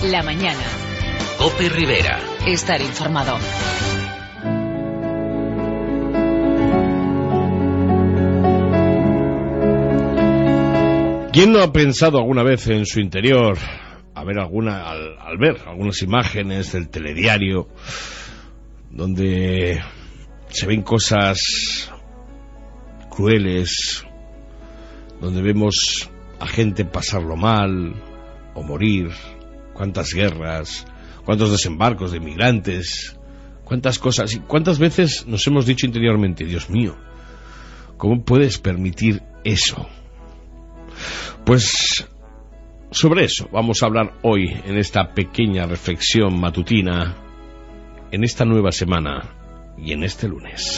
La mañana. COPE Rivera. Estar informado. ¿Quién no ha pensado alguna vez en su interior, al ver algunas imágenes del telediario, donde se ven cosas crueles, donde vemos a gente pasarlo mal o morir, cuántas guerras, cuántos desembarcos de inmigrantes, cuántas cosas, y cuántas veces nos hemos dicho interiormente, Dios mío, ¿cómo puedes permitir eso? Pues sobre eso vamos a hablar hoy en esta pequeña reflexión matutina, en esta nueva semana y en este lunes.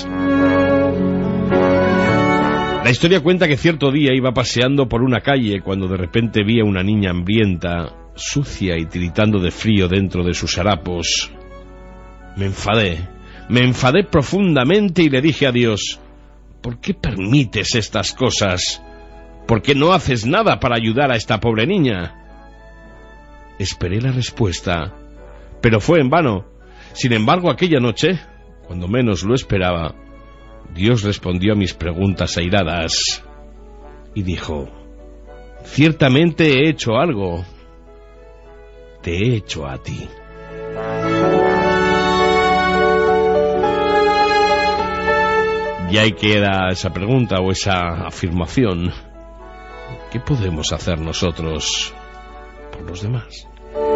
La historia cuenta que cierto día iba paseando por una calle cuando de repente vi a una niña hambrienta, sucia y tiritando de frío dentro de sus harapos. Me enfadé profundamente y le dije a Dios: ¿por qué permites estas cosas? ¿Por qué no haces nada para ayudar a esta pobre niña? Esperé la respuesta, pero fue en vano. Sin embargo, aquella noche, cuando menos lo esperaba, Dios respondió a mis preguntas airadas y dijo: ciertamente he hecho algo. Te he hecho a ti. Y ahí queda esa pregunta o esa afirmación. ¿Qué podemos hacer nosotros por los demás?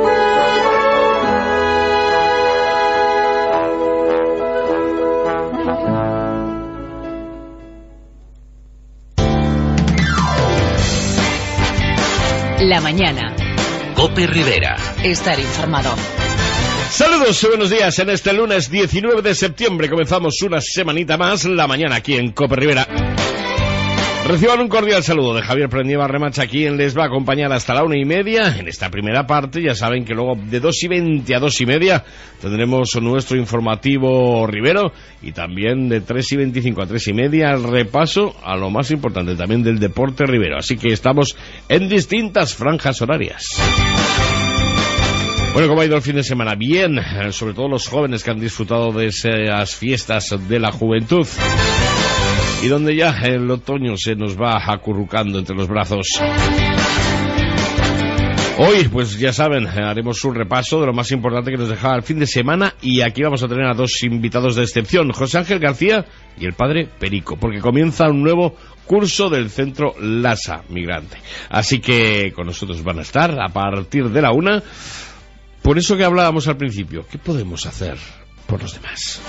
La mañana. COPE Rivera. Estar informado. Saludos y buenos días en este lunes 19 de septiembre. Comenzamos una semanita más, la mañana aquí en COPE Rivera. Reciban un cordial saludo de Javier Prendieva Remacha, quien les va a acompañar hasta la 1:30 en esta primera parte. Ya saben que luego de 2:20 a 2:30 tendremos nuestro informativo Rivero, y también de 3:25 a 3:30 el repaso a lo más importante también del deporte Rivero. Así que estamos en distintas franjas horarias. Bueno, ¿cómo ha ido el fin de semana? Bien, sobre todo los jóvenes que han disfrutado de esas fiestas de la juventud, y donde ya el otoño se nos va acurrucando entre los brazos. Hoy, pues ya saben, haremos un repaso de lo más importante que nos dejaba el fin de semana, y aquí vamos a tener a dos invitados de excepción, José Ángel García y el padre Perico, porque comienza un nuevo curso del Centro Lasa Migrante. Así que con nosotros van a estar a partir de la 1. Por eso que hablábamos al principio, ¿qué podemos hacer por los demás?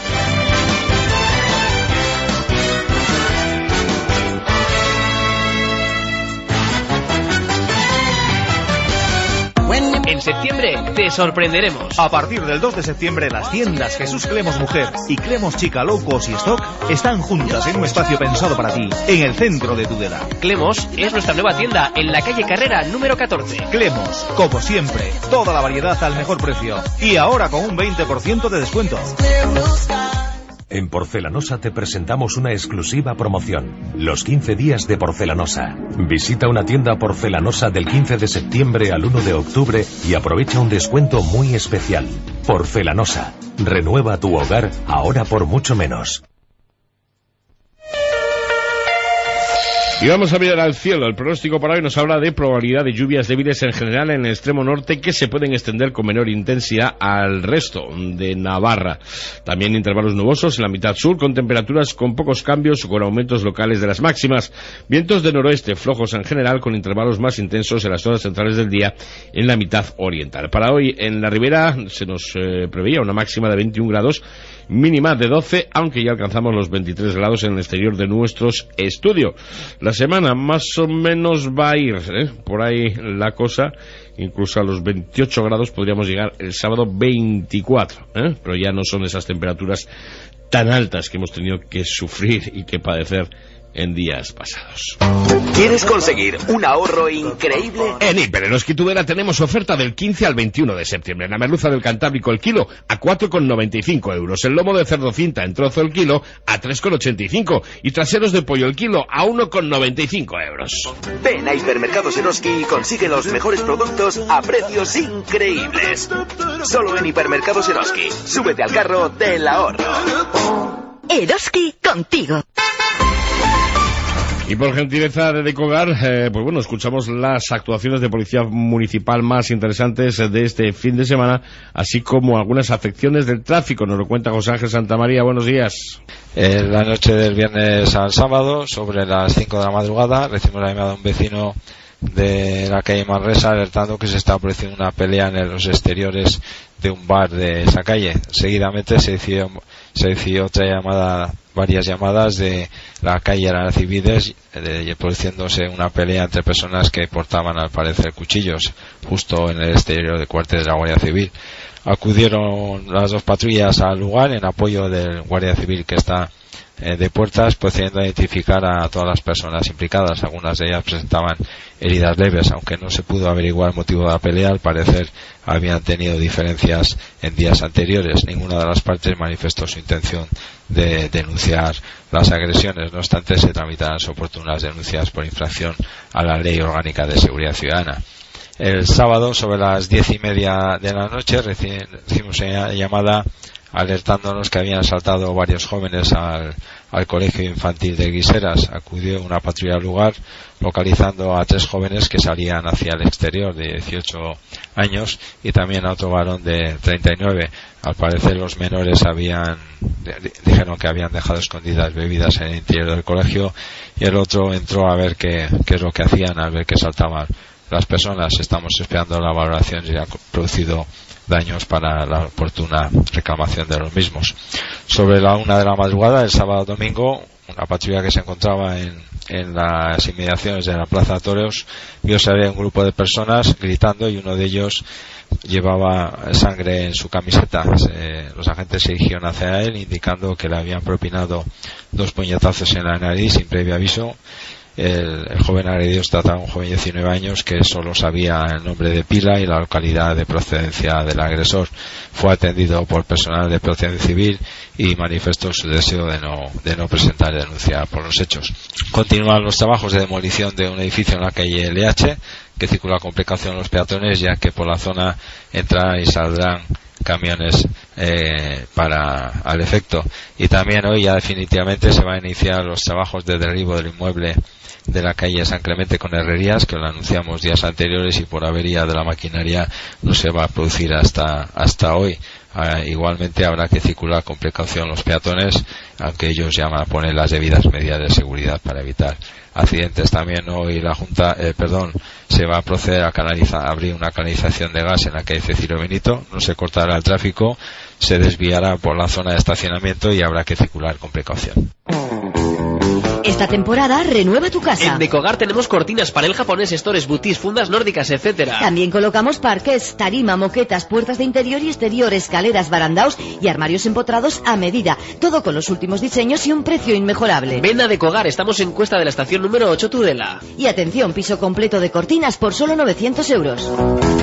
En septiembre te sorprenderemos. A partir del 2 de septiembre, las tiendas Jesús Clemos Mujer y Clemos Chica Low Cost y Stock están juntas en un espacio pensado para ti, en el centro de Tudela. Clemos es nuestra nueva tienda en la calle Carrera número 14. Clemos, como siempre, toda la variedad al mejor precio. Y ahora con un 20% de descuento. En Porcelanosa te presentamos una exclusiva promoción. Los 15 días de Porcelanosa. Visita una tienda Porcelanosa del 15 de septiembre al 1 de octubre y aprovecha un descuento muy especial. Porcelanosa. Renueva tu hogar ahora por mucho menos. Y vamos a mirar al cielo. El pronóstico para hoy nos habla de probabilidad de lluvias débiles en general en el extremo norte, que se pueden extender con menor intensidad al resto de Navarra. También intervalos nubosos en la mitad sur, con temperaturas con pocos cambios o con aumentos locales de las máximas. Vientos de noroeste flojos en general, con intervalos más intensos en las zonas centrales del día en la mitad oriental. Para hoy en la ribera se nos preveía una máxima de 21 grados, mínima de 12, aunque ya alcanzamos los 23 grados en el exterior de nuestros estudios. La semana más o menos va a ir por ahí la cosa, incluso a los 28 grados podríamos llegar el sábado 24, pero ya no son esas temperaturas tan altas que hemos tenido que sufrir y que padecer en días pasados. ¿Quieres conseguir un ahorro increíble? En Hiper Eroski Tudela tenemos oferta del 15 al 21 de septiembre. La merluza del Cantábrico el kilo a 4,95 euros. El lomo de cerdo cinta en trozo el kilo a 3,85. Y traseros de pollo el kilo a 1,95 euros. Ven a Hipermercados Eroski y consigue los mejores productos a precios increíbles. Solo en Hipermercados Eroski. Súbete al carro del ahorro. Eroski contigo. Y por gentileza de Decogar, pues bueno, escuchamos las actuaciones de policía municipal más interesantes de este fin de semana, así como algunas afecciones del tráfico. Nos lo cuenta José Ángel Santamaría. Buenos días. La noche del viernes al sábado, sobre las 5 de la madrugada, recibimos la llamada de un vecino de la calle Manresa alertando que se estaba produciendo una pelea en los exteriores de un bar de esa calle. Seguidamente se decidió otra llamada, varias llamadas de la calle Aracibides, produciéndose una pelea entre personas que portaban al parecer cuchillos justo en el exterior del cuartel de la Guardia Civil. Acudieron las dos patrullas al lugar en apoyo del Guardia Civil que está de puertas, procediendo a identificar a todas las personas implicadas. Algunas de ellas presentaban heridas leves, aunque no se pudo averiguar el motivo de la pelea. Al parecer habían tenido diferencias en días anteriores. Ninguna de las partes manifestó su intención de denunciar las agresiones. No obstante, se tramitarán oportunas denuncias por infracción a la Ley Orgánica de Seguridad Ciudadana. El sábado, sobre las 10:30 de la noche, recibimos una llamada alertándonos que habían asaltado varios jóvenes al colegio infantil de Guiseras. Acudió una patrulla al lugar, localizando a 3 jóvenes que salían hacia el exterior, de 18 años, y también a otro varón de 39. Al parecer los menores dijeron que habían dejado escondidas bebidas en el interior del colegio, y el otro entró a ver qué es lo que hacían al ver que saltaban las personas. Estamos esperando la valoración si ha producido daños para la oportuna reclamación de los mismos. Sobre la 1 de la madrugada, el sábado domingo, una patrulla que se encontraba en las inmediaciones de la Plaza de Toros vio salir un grupo de personas gritando, y uno de ellos llevaba sangre en su camiseta. Los agentes se dirigieron hacia él indicando que le habían propinado 2 puñetazos en la nariz sin previo aviso. El joven agredido se trataba de un joven de 19 años que solo sabía el nombre de pila y la localidad de procedencia del agresor. Fue atendido por personal de Protección Civil y manifestó su deseo de no presentar denuncia por los hechos. Continúan los trabajos de demolición de un edificio en la calle LH, que circula con precaución los peatones, ya que por la zona entrarán y saldrán camiones al efecto. Y también hoy ya definitivamente se van a iniciar los trabajos de derribo del inmueble de la calle San Clemente con Herrerías, que lo anunciamos días anteriores, y por avería de la maquinaria no se va a producir hasta hoy. Igualmente habrá que circular con precaución los peatones, aunque ellos ya van a poner las debidas medidas de seguridad para evitar accidentes. También hoy la Junta, se va a proceder a abrir una canalización de gas en la calle Cecilio Benito. No se cortará el tráfico, se desviará por la zona de estacionamiento y habrá que circular con precaución. Esta temporada renueva tu casa. En Decogar tenemos cortinas, panel japonés, stores, boutis, fundas nórdicas, etcétera. También colocamos parqués, tarima, moquetas, puertas de interior y exterior, escaleras, barandaos y armarios empotrados a medida. Todo con los últimos diseños y un precio inmejorable. Ven a Decogar, estamos en Cuesta de la Estación número 8 Tudela. Y atención, piso completo de cortinas por solo 900 euros.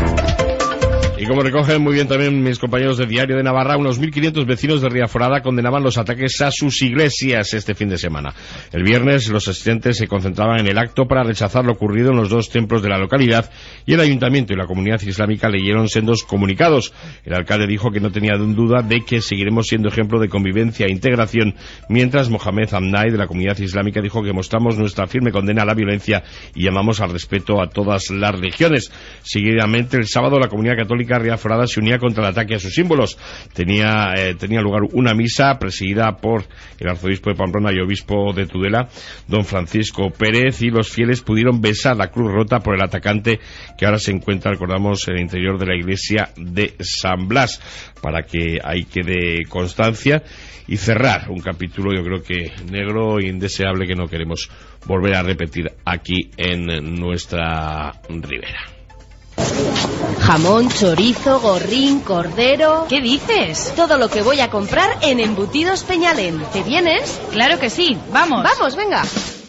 Y como recogen muy bien también mis compañeros de Diario de Navarra, unos 1.500 vecinos de Riaforada condenaban los ataques a sus iglesias este fin de semana. El viernes los asistentes se concentraban en el acto para rechazar lo ocurrido en los 2 templos de la localidad, y el ayuntamiento y la comunidad islámica leyeron sendos comunicados. El alcalde dijo que no tenía duda de que seguiremos siendo ejemplo de convivencia e integración, mientras Mohamed Amnai de la comunidad islámica dijo que mostramos nuestra firme condena a la violencia y llamamos al respeto a todas las religiones. Seguidamente, el sábado, la comunidad católica Riaforada se unía contra el ataque a sus símbolos. Tenía lugar una misa presidida por el arzobispo de Pamplona y obispo de Tudela, don Francisco Pérez, y los fieles pudieron besar la cruz rota por el atacante, que ahora se encuentra, recordamos, en el interior de la iglesia de San Blas, para que ahí quede constancia y cerrar un capítulo, yo creo que negro e indeseable, que no queremos volver a repetir aquí en nuestra ribera. Jamón, chorizo, gorrín, cordero... ¿Qué dices? Todo lo que voy a comprar en Embutidos Peñalén. ¿Te vienes? Claro que sí, vamos. Vamos, venga.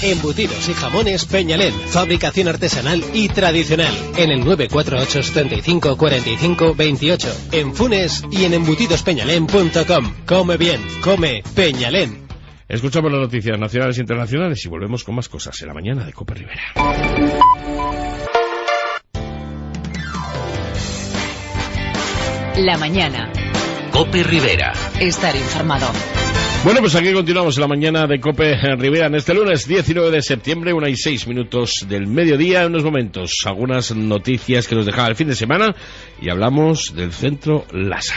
Embutidos y jamones Peñalén. Fabricación artesanal y tradicional. En el 948 75 45 28. En Funes y en embutidospeñalén.com. Come bien, come Peñalén. Escuchamos las noticias nacionales e internacionales y volvemos con más cosas en la mañana de COPE Rivera. La mañana. COPE Rivera. Estar informado. Bueno, pues aquí continuamos en la mañana de COPE Rivera en este lunes 19 de septiembre, 1:06 del mediodía. En unos momentos, algunas noticias que nos dejaba el fin de semana y hablamos del Centro Lasa.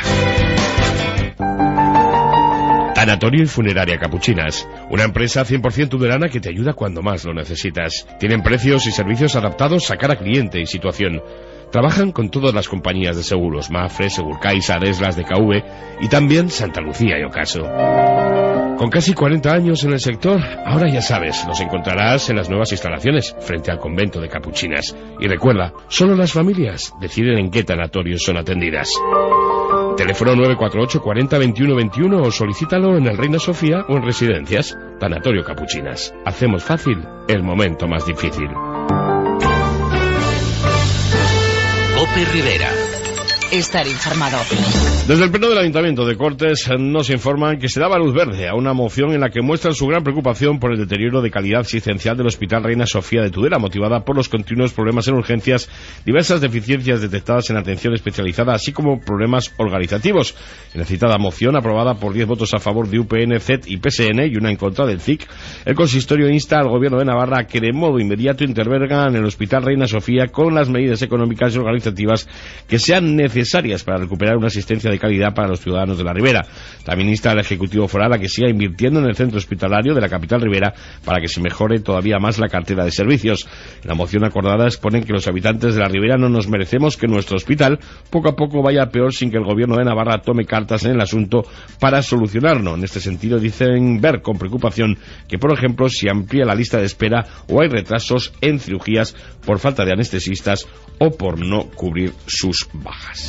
Tanatorio y Funeraria Capuchinas, una empresa 100% tudelana que te ayuda cuando más lo necesitas. Tienen precios y servicios adaptados a cada cliente y situación. Trabajan con todas las compañías de seguros, Mafre, Segurcais, Adeslas, DKV y también Santa Lucía y Ocaso. Con casi 40 años en el sector, ahora ya sabes, los encontrarás en las nuevas instalaciones, frente al convento de Capuchinas. Y recuerda, solo las familias deciden en qué tanatorios son atendidas. Teléfono 948 40 21 21 o solicítalo en el Reina Sofía o en Residencias. Tanatorio Capuchinas. Hacemos fácil el momento más difícil. COPE Rivera. Estar informado. Desde el Pleno del Ayuntamiento de Cortes nos informan que se daba luz verde a una moción en la que muestran su gran preocupación por el deterioro de calidad asistencial del Hospital Reina Sofía de Tudela, motivada por los continuos problemas en urgencias, diversas deficiencias detectadas en atención especializada, así como problemas organizativos. En la citada moción, aprobada por 10 votos a favor de UPN, CET y PSN y una en contra del CIC, el consistorio insta al Gobierno de Navarra a que de modo inmediato intervenga en el Hospital Reina Sofía con las medidas económicas y organizativas que sean necesarias para recuperar una asistencia de calidad para los ciudadanos de la Ribera. También insta al Ejecutivo Foral a que siga invirtiendo en el centro hospitalario de la capital ribera para que se mejore todavía más la cartera de servicios. En la moción acordada exponen que los habitantes de la Ribera no nos merecemos que nuestro hospital poco a poco vaya peor sin que el Gobierno de Navarra tome cartas en el asunto para solucionarlo. En este sentido dicen ver con preocupación que, por ejemplo, se amplía la lista de espera o hay retrasos en cirugías por falta de anestesistas o por no cubrir sus bajas.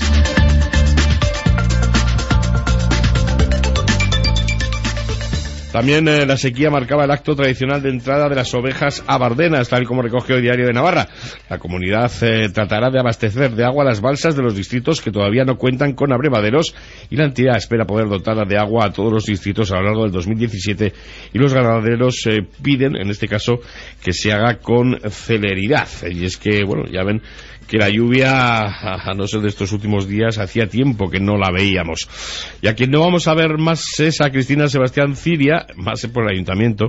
También la sequía marcaba el acto tradicional de entrada de las ovejas a Bardenas, tal como recogió el Diario de Navarra. La comunidad tratará de abastecer de agua las balsas de los distritos que todavía no cuentan con abrevaderos y la entidad espera poder dotar de agua a todos los distritos a lo largo del 2017 y los ganaderos piden, en este caso, que se haga con celeridad. Y es que, bueno, ya ven que la lluvia, a no ser de estos últimos días, hacía tiempo que no la veíamos. Y a quien no vamos a ver más es a Cristina Sebastián Ciria, más por el ayuntamiento,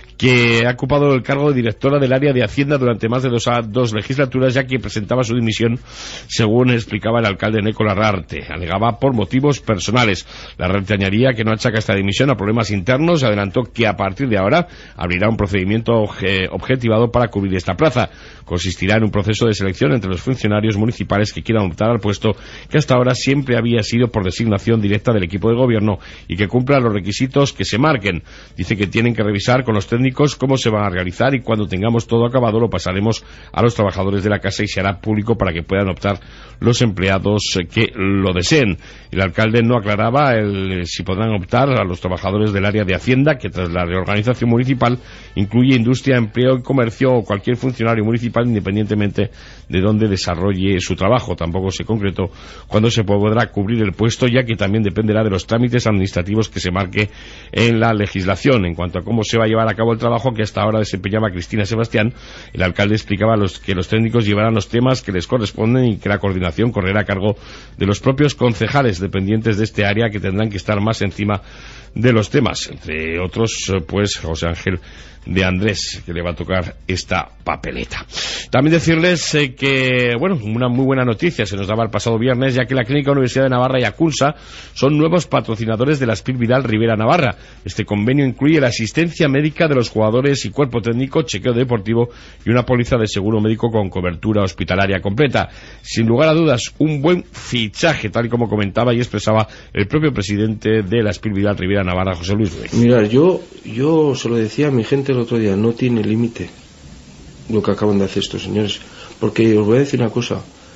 que ha ocupado el cargo de directora del área de Hacienda durante más de dos legislaturas, ya que presentaba su dimisión, según explicaba el alcalde Neco Larrarte. Alegaba por motivos personales. Larrarte añadía que no achaca esta dimisión a problemas internos y adelantó que a partir de ahora abrirá un procedimiento objetivado para cubrir esta plaza. Consistirá en un proceso de selección entre los funcionarios municipales que quieran optar al puesto, que hasta ahora siempre había sido por designación directa del equipo de gobierno y que cumpla los requisitos que se marquen. Dice que tienen que revisar con los técnicos cómo se van a realizar y cuando tengamos todo acabado lo pasaremos a los trabajadores de la casa y se hará público para que puedan optar los empleados que lo deseen. El alcalde no aclaraba si podrán optar a los trabajadores del área de Hacienda, que tras la reorganización municipal incluye industria, empleo y comercio o cualquier funcionario municipal independientemente de dónde desarrolle su trabajo. Tampoco se concretó cuándo se podrá cubrir el puesto, ya que también dependerá de los trámites administrativos que se marque en la legislación. En cuanto a cómo se va a llevar a cabo el trabajo que hasta ahora desempeñaba Cristina Sebastián, el alcalde explicaba que los técnicos llevarán los temas que les corresponden y que la coordinación correrá a cargo de los propios concejales dependientes de este área, que tendrán que estar más encima de los temas, entre otros pues José Ángel de Andrés, que le va a tocar esta papeleta. También decirles que, bueno, una muy buena noticia se nos daba el pasado viernes, ya que la Clínica Universidad de Navarra y Aculsa son nuevos patrocinadores de la Spil Vidal Rivera Navarra. Este convenio incluye la asistencia médica de los jugadores y cuerpo técnico, chequeo deportivo y una póliza de seguro médico con cobertura hospitalaria completa. Sin lugar a dudas, un buen fichaje, tal y como comentaba y expresaba el propio presidente de la Spil Vidal Rivera Navarra, José Luis Ruiz. Mira, yo se lo decía a mi gente el otro día, no tiene límite lo que acaban de hacer estos señores, porque os voy a decir una cosa,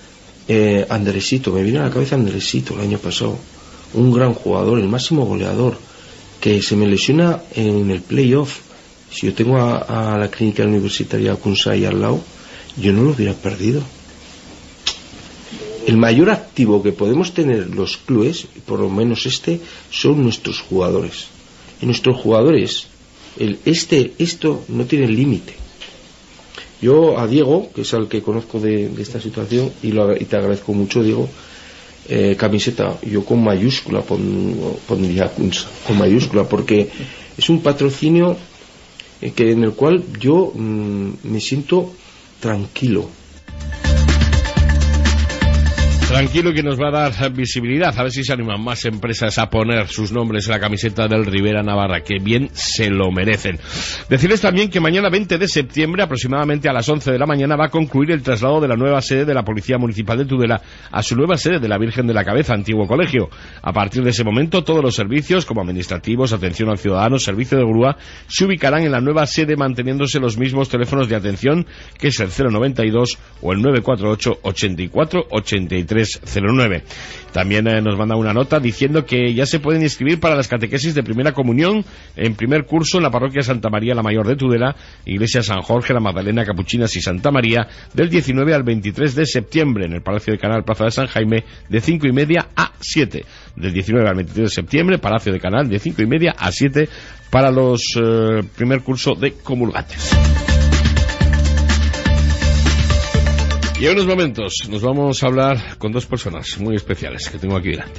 Andresito, me viene a la cabeza Andresito el año pasado, un gran jugador, el máximo goleador, que se me lesiona en el playoff Si yo tengo a la clínica universitaria Kunsai al lado, yo no lo hubiera perdido. El mayor activo que podemos tener los clubes, por lo menos son nuestros jugadores. Y nuestros jugadores, esto no tiene límite. Yo a Diego, que es al que conozco de esta situación, y te agradezco mucho, Diego, camiseta, yo con mayúscula pondría con mayúscula, porque es un patrocinio en el cual yo me siento tranquilo. Tranquilo, que nos va a dar visibilidad. A ver si se animan más empresas a poner sus nombres en la camiseta del Rivera Navarra, que bien se lo merecen. Decirles también que mañana 20 de septiembre, aproximadamente a las 11 de la mañana, va a concluir el traslado de la nueva sede de la Policía Municipal de Tudela a su nueva sede de la Virgen de la Cabeza, antiguo colegio. A partir de ese momento, todos los servicios, como administrativos, atención al ciudadano, servicio de grúa, se ubicarán en la nueva sede, manteniéndose los mismos teléfonos de atención, que es el 092 o el 948 84 83 09. También nos manda una nota diciendo que ya se pueden inscribir para las catequesis de primera comunión en primer curso en la parroquia Santa María la Mayor de Tudela, Iglesia San Jorge, la Magdalena, Capuchinas y Santa María, del 19 al 23 de septiembre en el Palacio de Canal, Plaza de San Jaime, de 5:30 a 7. Del 19 al 23 de septiembre, Palacio de Canal, de 5:30 a 7 para los primer curso de comulgantes. Y en unos momentos nos vamos a hablar con dos personas muy especiales que tengo aquí delante.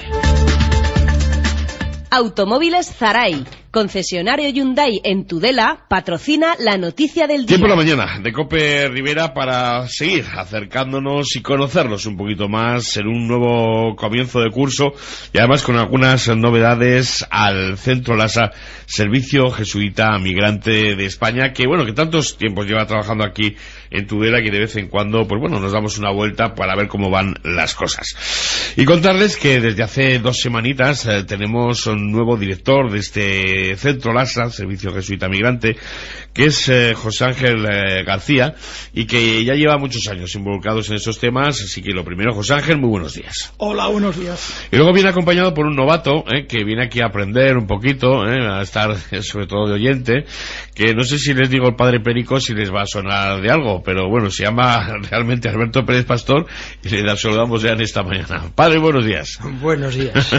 Automóviles Zaray, concesionario Hyundai en Tudela, patrocina la noticia del día. Tiempo de la mañana de COPE Rivera para seguir acercándonos y conocernos un poquito más en un nuevo comienzo de curso y además con algunas novedades al Centro Lasa, Servicio Jesuita Migrante de España, que bueno, que tantos tiempos lleva trabajando aquí en Tudela, que de vez en cuando, pues bueno, nos damos una vuelta para ver cómo van las cosas. Y contarles que desde hace 2 semanitas tenemos un nuevo director de este Centro Lasa, Servicio Jesuita Migrante, que es José Ángel García, y que ya lleva muchos años involucrados en esos temas. Así que lo primero, José Ángel, muy buenos días. Hola, buenos días. Y luego viene acompañado por un novato, que viene aquí a aprender un poquito, a estar sobre todo de oyente, que no sé si les digo el padre Perico, si les va a sonar de algo, pero bueno, se llama realmente Alberto Pérez Pastor, y le saludamos ya en esta mañana. Padre, buenos días. Buenos días.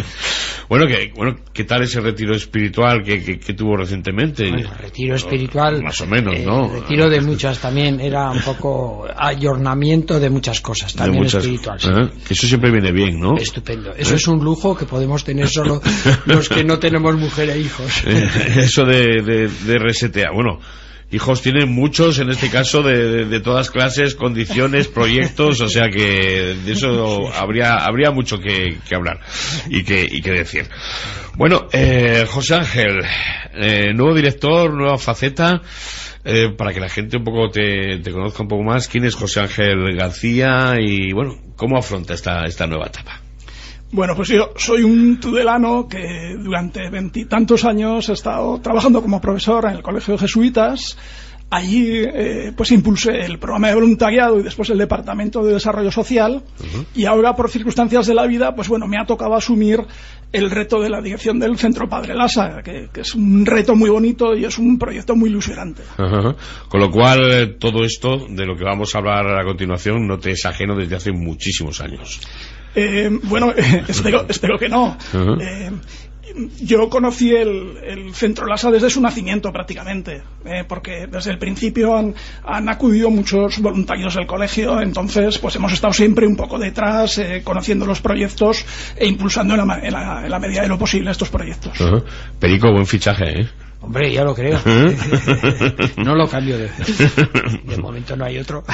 Bueno, ¿qué tal ese retiro espiritual que tuvo recientemente? Bueno, retiro espiritual, más o menos, ¿no? Retiro de muchas también, era un poco ayornamiento de muchas cosas, también espiritual. Sí. Eso siempre viene bien, ¿no? Estupendo. Eso es un lujo que podemos tener solo los que no tenemos mujer e hijos. Eso de resetear. Bueno, hijos tienen muchos, en este caso de todas clases, condiciones, proyectos, o sea que de eso habría mucho que hablar y que decir. Bueno, José Ángel, nuevo director, nueva faceta, para que la gente un poco te conozca un poco más. ¿Quién es José Ángel García y bueno, cómo afronta esta nueva etapa? Bueno, pues yo soy un tudelano que durante 20 y tantos años he estado trabajando como profesor en el Colegio de Jesuitas. Allí pues impulsé el programa de voluntariado y después el Departamento de Desarrollo Social. Y ahora, por circunstancias de la vida, pues bueno, me ha tocado asumir el reto de la dirección del Centro Padre Lasa, que es un reto muy bonito y es un proyecto muy ilusionante. Con lo cual, todo esto de lo que vamos a hablar a continuación no te es ajeno desde hace muchísimos años. Bueno, espero que no. Yo conocí el Centro Lasa desde su nacimiento prácticamente, porque desde el principio han acudido muchos voluntarios del colegio, entonces pues hemos estado siempre un poco detrás, conociendo los proyectos e impulsando en la medida de lo posible estos proyectos. Perico, buen fichaje, ¿eh? Hombre, ya lo creo. No lo cambio de momento, no hay otro.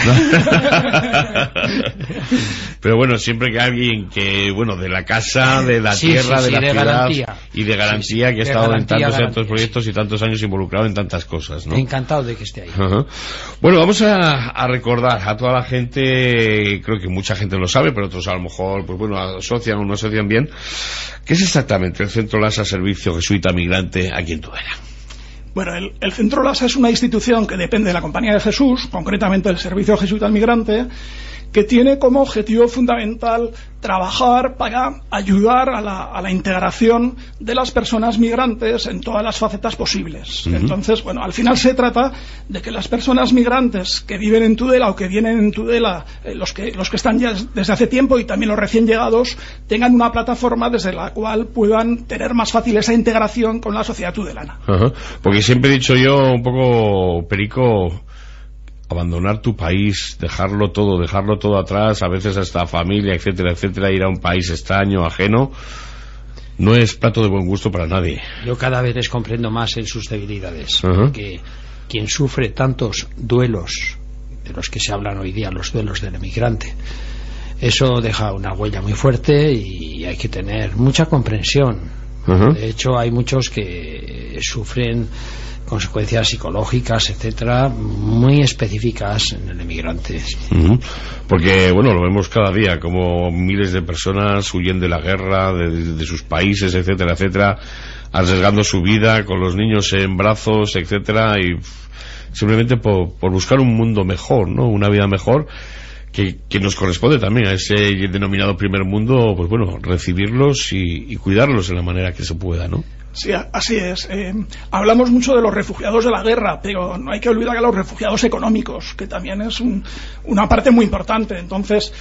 Pero bueno, siempre que alguien que, bueno, de la casa, de la tierra, de la ciudad garantía. Y de garantía, que ha estado en tantos proyectos y tantos años involucrado en tantas cosas, ¿no? Encantado de que esté ahí. Bueno, vamos a recordar a toda la gente, creo que mucha gente lo sabe, pero otros a lo mejor, pues bueno, asocian o no asocian bien. ¿Qué es exactamente el Centro Lasa, Servicio Jesuita Migrante aquí en Tudela? Bueno, el Centro Lasa es una institución que depende de la Compañía de Jesús, concretamente el Servicio Jesuita Migrante, que tiene como objetivo fundamental trabajar para ayudar a la integración de las personas migrantes en todas las facetas posibles. Entonces, bueno, al final se trata de que las personas migrantes que viven en Tudela o que vienen en Tudela, los que están ya desde hace tiempo y también los recién llegados, tengan una plataforma desde la cual puedan tener más fácil esa integración con la sociedad tudelana. Porque siempre he dicho yo, un poco, Perico, abandonar tu país, dejarlo todo atrás, a veces hasta familia, etcétera, etcétera, ir a un país extraño, ajeno, no es plato de buen gusto para nadie. Yo cada vez les comprendo más en sus debilidades, porque quien sufre tantos duelos de los que se hablan hoy día, los duelos del emigrante, eso deja una huella muy fuerte y hay que tener mucha comprensión. De hecho, hay muchos que sufren consecuencias psicológicas, etcétera, muy específicas en el emigrante. Porque, bueno, lo vemos cada día, como miles de personas huyen de la guerra, de sus países, etcétera, etcétera, arriesgando su vida con los niños en brazos, etcétera, y simplemente por buscar un mundo mejor, ¿no? Una vida mejor, que nos corresponde también a ese denominado primer mundo, pues bueno, recibirlos y cuidarlos en la manera que se pueda, ¿no? Sí, así es. Hablamos mucho de los refugiados de la guerra, pero no hay que olvidar que los refugiados económicos, que también es una parte muy importante. Entonces,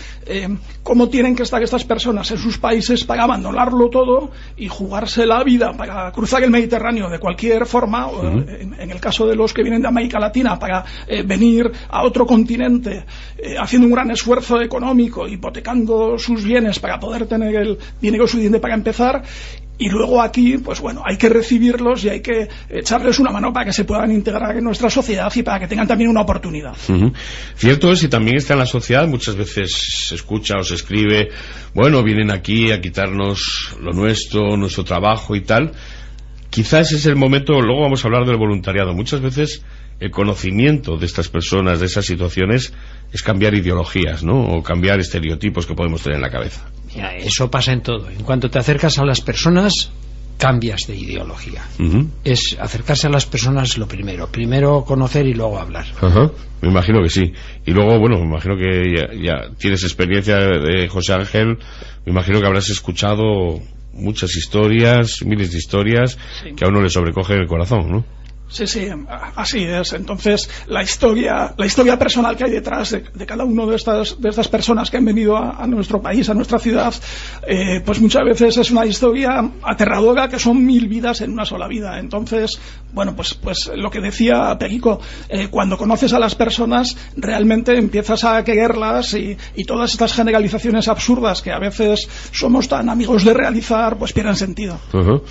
¿cómo tienen que estar estas personas en sus países para abandonarlo todo y jugarse la vida para cruzar el Mediterráneo de cualquier forma? En el caso de los que vienen de América Latina, para venir a otro continente haciendo un gran esfuerzo económico, hipotecando sus bienes para poder tener el dinero suficiente para empezar. Y luego aquí, pues bueno, hay que recibirlos y hay que echarles una mano para que se puedan integrar en nuestra sociedad y para que tengan también una oportunidad. Cierto es, y también está en la sociedad, muchas veces se escucha o se escribe, bueno, vienen aquí a quitarnos lo nuestro trabajo y tal. Quizás es el momento, luego vamos a hablar del voluntariado. Muchas veces el conocimiento de estas personas, de esas situaciones, es cambiar ideologías, ¿no? O cambiar estereotipos que podemos tener en la cabeza. Mira, eso pasa en todo. En cuanto te acercas a las personas, cambias de ideología. Es acercarse a las personas lo primero conocer y luego hablar. Me imagino que sí. Y luego, bueno, me imagino que ya tienes experiencia de José Ángel, me imagino que habrás escuchado muchas historias, miles de historias, que a uno le sobrecoge el corazón, ¿no? Sí, así es. Entonces, la historia personal que hay detrás de cada uno de estas personas que han venido a nuestro país, a nuestra ciudad, pues muchas veces es una historia aterradora, que son 1000 vidas en una sola vida. Entonces, bueno, pues lo que decía Perico, cuando conoces a las personas, realmente empiezas a quererlas y todas estas generalizaciones absurdas que a veces somos tan amigos de realizar, pues pierden sentido.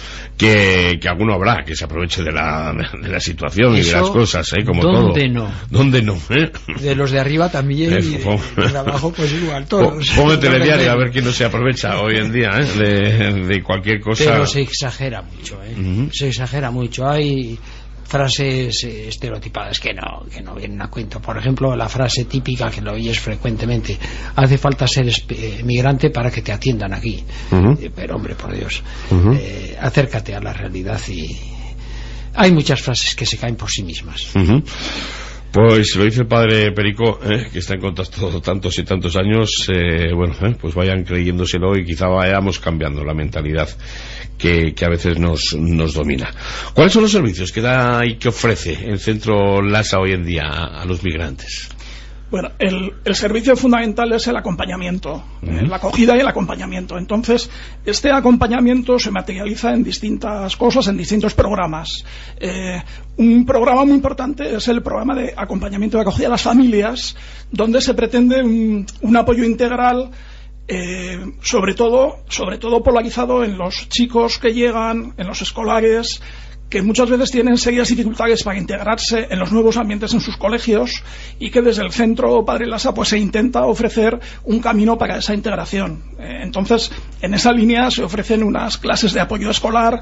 Que alguno habrá que se aproveche de la situación y de las cosas, como ¿dónde todo. No? ¿Dónde no? De los de arriba también y de abajo pues igual, todos. Pongo el telediario a ver quién no se aprovecha hoy en día de cualquier cosa. Pero se exagera mucho, se exagera mucho. Hay frases estereotipadas que no vienen a cuento. Por ejemplo, la frase típica que lo oyes frecuentemente: hace falta ser migrante para que te atiendan aquí. Pero hombre, por Dios, acércate a la realidad. Y hay muchas frases que se caen por sí mismas. Pues lo dice el padre Perico, que está en contacto tantos y tantos años, pues vayan creyéndoselo y quizá vayamos cambiando la mentalidad que a veces nos domina. ¿Cuáles son los servicios que da y que ofrece el Centro LASA hoy en día a los migrantes? Bueno, el servicio fundamental es el acompañamiento, la acogida y el acompañamiento. Entonces, este acompañamiento se materializa en distintas cosas, en distintos programas. Un programa muy importante es el programa de acompañamiento y acogida a las familias, donde se pretende un apoyo integral, sobre todo polarizado en los chicos que llegan, en los escolares, que muchas veces tienen serias dificultades para integrarse en los nuevos ambientes en sus colegios, y que desde el Centro Padre Lasa pues se intenta ofrecer un camino para esa integración. Entonces, en esa línea se ofrecen unas clases de apoyo escolar.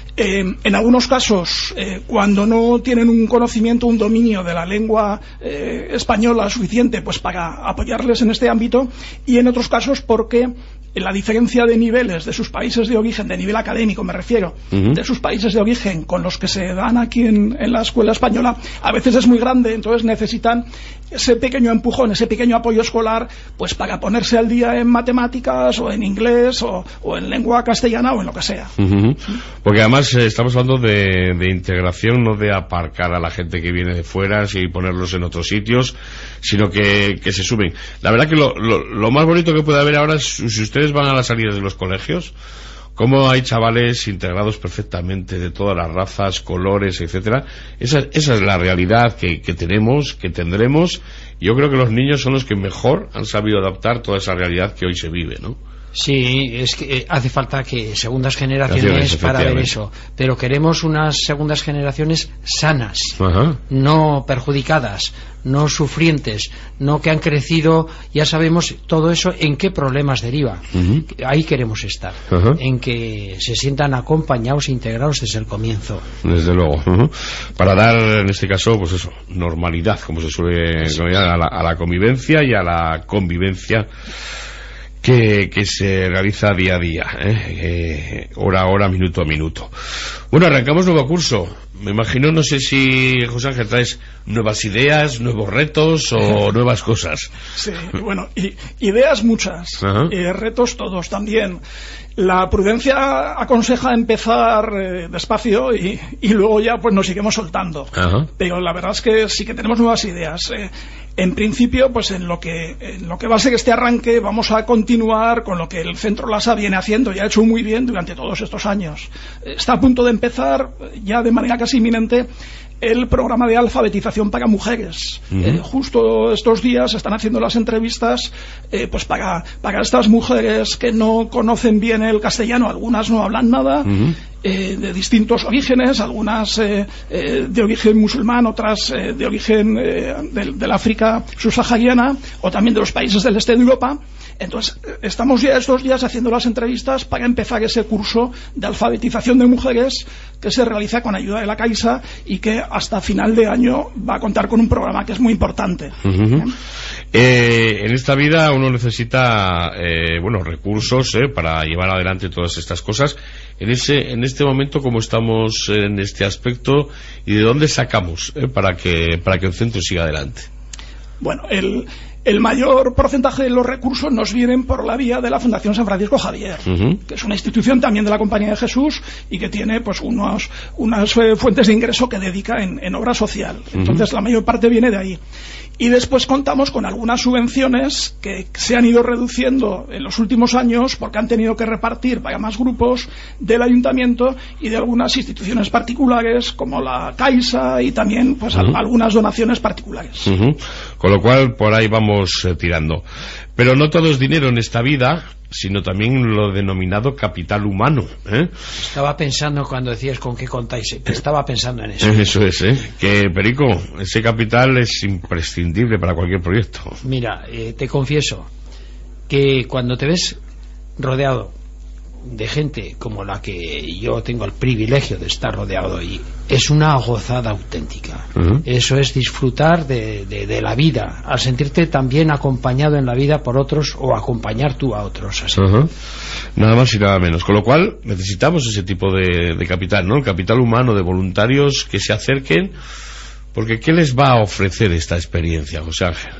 En algunos casos, cuando no tienen un conocimiento, un dominio de la lengua española suficiente pues para apoyarles en este ámbito, y en otros casos porque la diferencia de niveles de sus países de origen, de nivel académico me refiero, de sus países de origen con los que se dan aquí en la escuela española, a veces es muy grande, entonces necesitan ese pequeño empujón, ese pequeño apoyo escolar, pues para ponerse al día en matemáticas o en inglés o en lengua castellana o en lo que sea. Porque además estamos hablando de integración, no de aparcar a la gente que viene de fuera y ponerlos en otros sitios, sino que se suben. La verdad que lo más bonito que puede haber ahora es, si ustedes van a las salidas de los colegios, cómo hay chavales integrados perfectamente de todas las razas, colores, etcétera. Esa es la realidad que tenemos, que tendremos. Yo creo que los niños son los que mejor han sabido adaptar toda esa realidad que hoy se vive, ¿no? Sí, es que hace falta que segundas generaciones para ver eso, pero queremos unas segundas generaciones sanas, no perjudicadas, no sufrientes, no que han crecido, ya sabemos todo eso en qué problemas deriva. Ahí queremos estar, en que se sientan acompañados e integrados desde el comienzo. Desde luego, para dar en este caso, pues eso, normalidad, como se suele llamar, a la convivencia y a la convivencia que se realiza día a día, hora a hora, minuto a minuto. Bueno, arrancamos nuevo curso. Me imagino, no sé si, José Ángel, traes nuevas ideas, nuevos retos o nuevas cosas. Sí, bueno, ideas muchas, retos todos también. La prudencia aconseja empezar despacio y luego ya pues nos seguimos soltando. Pero la verdad es que sí que tenemos nuevas ideas. En principio, pues en lo que va a ser este arranque, vamos a continuar con lo que el Centro LASA viene haciendo y ha hecho muy bien durante todos estos años. Está a punto de empezar, ya de manera casi inminente, el programa de alfabetización para mujeres. Justo estos días están haciendo las entrevistas pues para estas mujeres que no conocen bien el castellano, algunas no hablan nada, de distintos orígenes, algunas de origen musulmán, otras de origen del África subsahariana o también de los países del este de Europa. Entonces, estamos ya estos días haciendo las entrevistas para empezar ese curso de alfabetización de mujeres que se realiza con ayuda de la Caixa y que hasta final de año va a contar con un programa que es muy importante. En esta vida uno necesita recursos para llevar adelante todas estas cosas. En este momento, ¿cómo estamos en este aspecto y de dónde sacamos para que el centro siga adelante? Bueno, el mayor porcentaje de los recursos nos vienen por la vía de la Fundación San Francisco Javier, que es una institución también de la Compañía de Jesús y que tiene pues unas fuentes de ingreso que dedica en obra social. Entonces la mayor parte viene de ahí. Y después contamos con algunas subvenciones que se han ido reduciendo en los últimos años porque han tenido que repartir para más grupos del ayuntamiento y de algunas instituciones particulares como la Caixa y también pues algunas donaciones particulares. Con lo cual por ahí vamos tirando. Pero no todo es dinero en esta vida, sino también lo denominado capital humano. Estaba pensando cuando decías con qué contáis, estaba pensando en eso. Eso es, que Perico, ese capital es imprescindible para cualquier proyecto. Mira, te confieso que cuando te ves rodeado de gente como la que yo tengo el privilegio de estar rodeado y es una gozada auténtica. Eso es disfrutar de la vida, al sentirte también acompañado en la vida por otros o acompañar tú a otros así. Nada más y nada menos, con lo cual necesitamos ese tipo de capital, ¿no? El capital humano, de voluntarios que se acerquen, porque ¿qué les va a ofrecer esta experiencia, José Ángel?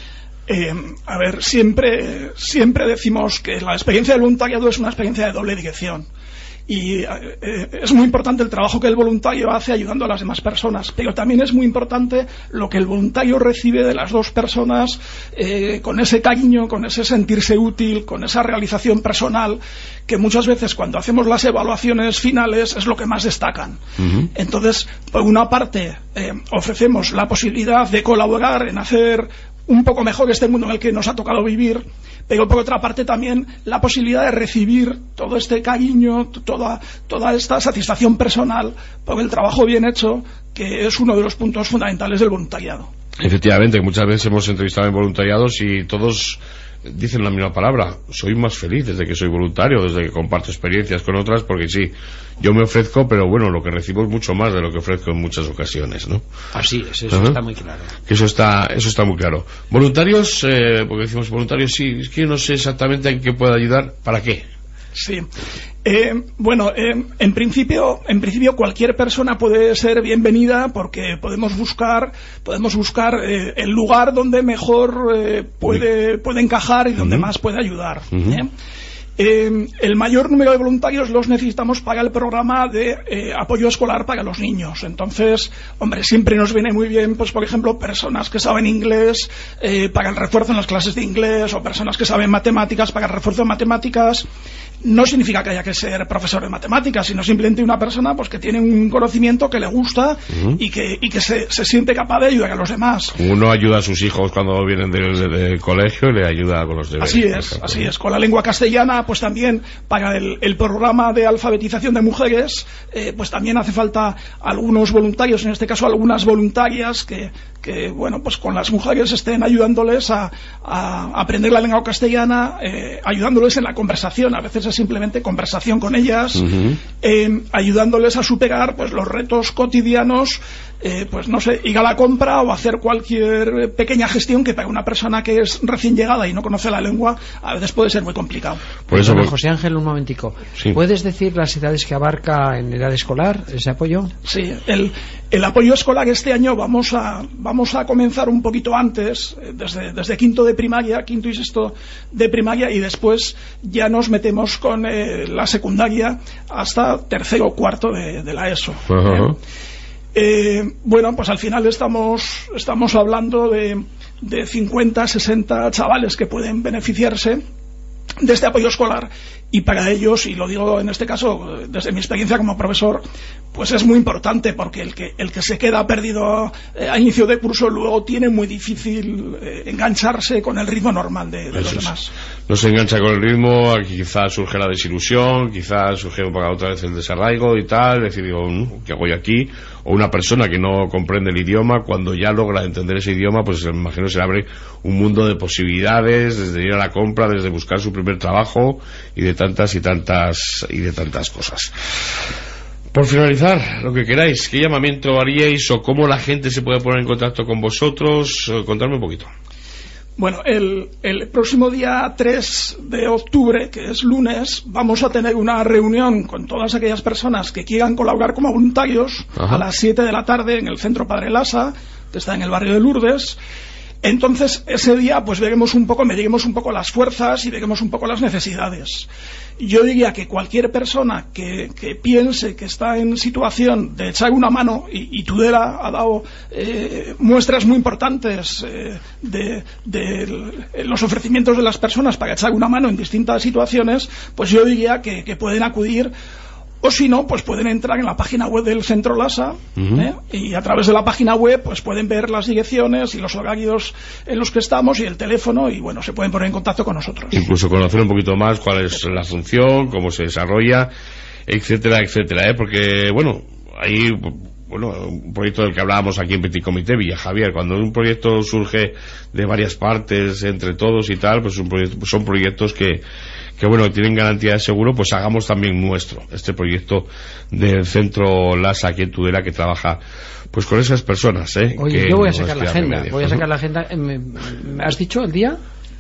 A ver, siempre decimos que la experiencia del voluntariado es una experiencia de doble dirección y es muy importante el trabajo que el voluntario hace ayudando a las demás personas, pero también es muy importante lo que el voluntario recibe de las dos personas, con ese cariño, con ese sentirse útil, con esa realización personal que muchas veces cuando hacemos las evaluaciones finales es lo que más destacan. Entonces, por una parte ofrecemos la posibilidad de colaborar en hacer un poco mejor este mundo en el que nos ha tocado vivir, pero por otra parte también la posibilidad de recibir todo este cariño, toda esta satisfacción personal por el trabajo bien hecho, que es uno de los puntos fundamentales del voluntariado. Efectivamente, muchas veces hemos entrevistado en voluntariados y todos dicen la misma palabra, soy más feliz desde que soy voluntario, desde que comparto experiencias con otras, porque sí, yo me ofrezco, pero bueno, lo que recibo es mucho más de lo que ofrezco en muchas ocasiones, ¿no? Así es, eso está muy claro. Que eso está muy claro. Voluntarios, porque decimos voluntarios, sí, es que no sé exactamente en qué puede ayudar, ¿para qué? Sí. En principio cualquier persona puede ser bienvenida, porque podemos buscar el lugar donde mejor puede encajar y donde más puede ayudar. El mayor número de voluntarios los necesitamos para el programa de apoyo escolar para los niños. Entonces, hombre, siempre nos viene muy bien, pues por ejemplo, personas que saben inglés para el refuerzo en las clases de inglés, o personas que saben matemáticas para el refuerzo de matemáticas. No significa que haya que ser profesor de matemáticas, sino simplemente una persona pues que tiene un conocimiento que le gusta y que se siente capaz de ayudar a los demás. Uno ayuda a sus hijos cuando vienen del colegio y le ayuda con los deberes. Así es. Con la lengua castellana, pues también para el programa de alfabetización de mujeres, pues también hace falta algunos voluntarios, en este caso algunas voluntarias que bueno, pues con las mujeres estén ayudándoles a aprender la lengua castellana, ayudándoles en la conversación. A veces es simplemente conversación con ellas, ayudándoles a superar pues los retos cotidianos, pues no sé, ir a la compra o hacer cualquier pequeña gestión que para una persona que es recién llegada y no conoce la lengua a veces puede ser muy complicado. Por eso, José Ángel, un momentico, sí. ¿Puedes decir las edades que abarca en edad escolar ese apoyo? Sí, el apoyo escolar este año vamos a comenzar un poquito antes, desde quinto y sexto de primaria, y después ya nos metemos con la secundaria hasta tercero o cuarto de la ESO. Bueno, pues al final estamos hablando de 50, 60 chavales que pueden beneficiarse de este apoyo escolar, y para ellos, y lo digo en este caso desde mi experiencia como profesor, pues es muy importante, porque el que se queda perdido a inicio de curso luego tiene muy difícil engancharse con el ritmo normal de los demás. No se engancha con el ritmo, quizás surge la desilusión, quizás surge para otra vez el desarraigo y tal, decir, digo, ¿qué hago yo aquí? O una persona que no comprende el idioma, cuando ya logra entender ese idioma, pues me imagino se le abre un mundo de posibilidades, desde ir a la compra, desde buscar su primer trabajo y de tantas cosas. Por finalizar, lo que queráis, ¿qué llamamiento haríais o cómo la gente se puede poner en contacto con vosotros? Contadme un poquito. Bueno, el próximo día 3 de octubre, que es lunes, vamos a tener una reunión con todas aquellas personas que quieran colaborar como voluntarios. Ajá. A las 7 de la tarde en el Centro Padre Lasa, que está en el barrio de Lourdes. Entonces, ese día pues mediremos un poco las fuerzas y veremos un poco las necesidades. Yo diría que cualquier persona que piense que está en situación de echar una mano, y Tudela ha dado muestras muy importantes de los ofrecimientos de las personas para echar una mano en distintas situaciones, pues yo diría que pueden acudir. O si no, pues pueden entrar en la página web del Centro Lasa, y a través de la página web pues pueden ver las direcciones y los horarios en los que estamos y el teléfono, y bueno, se pueden poner en contacto con nosotros. Incluso conocer un poquito más cuál es la función, cómo se desarrolla, etcétera, porque bueno, hay un proyecto del que hablábamos aquí en Petit Comité, Villa Javier. Cuando un proyecto surge de varias partes, entre todos y tal, pues son proyectos que bueno, tienen garantía de seguro, pues hagamos también nuestro, este proyecto del Centro Lasa aquí en Tudela, que trabaja pues con esas personas. Oye, yo voy a sacar la agenda, ¿me has dicho el día?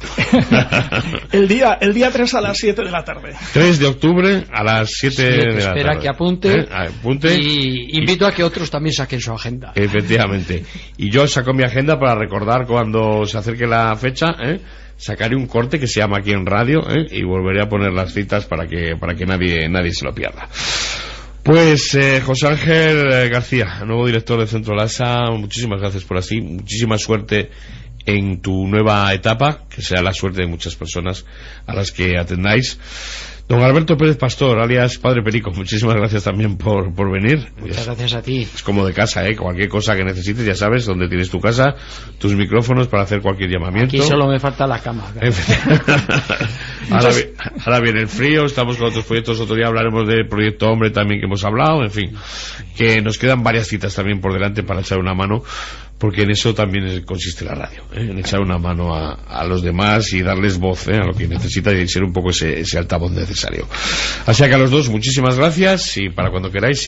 el día 3 a las 7 de la tarde. 3 de octubre a las 7 de la tarde. Espera que apunte. Y invito a que otros también saquen su agenda. Efectivamente. Y yo saco mi agenda para recordar cuando se acerque la fecha, sacaré un corte que se llama aquí en radio, y volveré a poner las citas para que nadie se lo pierda. Pues José Ángel García, nuevo director del Centro Lasa, muchísimas gracias por así, muchísima suerte en tu nueva etapa, que sea la suerte de muchas personas a las que atendáis. Don Alberto Pérez Pastor, alias Padre Perico, muchísimas gracias también por venir. Muchas gracias a ti. Es como de casa, cualquier cosa que necesites, ya sabes dónde tienes tu casa, tus micrófonos para hacer cualquier llamamiento. Aquí solo me falta la cama. Ahora viene el frío, estamos con otros proyectos, otro día hablaremos del proyecto Hombre también que hemos hablado, en fin, que nos quedan varias citas también por delante para echar una mano, porque en eso también consiste la radio, en echar una mano a los demás y darles voz a lo que necesita y ser un poco ese altavoz necesario. Así que a los dos muchísimas gracias y para cuando queráis